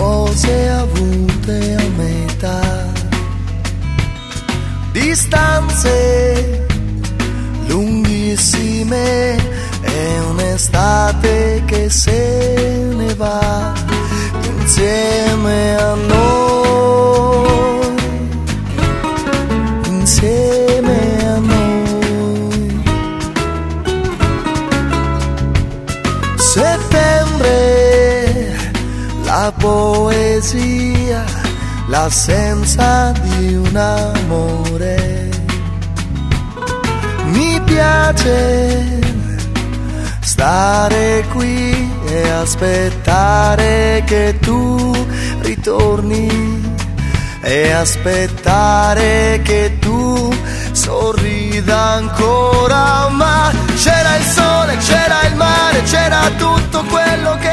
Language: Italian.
cose avute a metà, distanze lunghissime e un'estate che se ne va insieme a noi, insieme a noi. Settembre, la poesia, l'assenza di un amore. Mi piace stare qui e aspettare che tu ritorni e aspettare che tu sorrida ancora. Ma c'era il sole, c'era il mare, c'era tutto quello che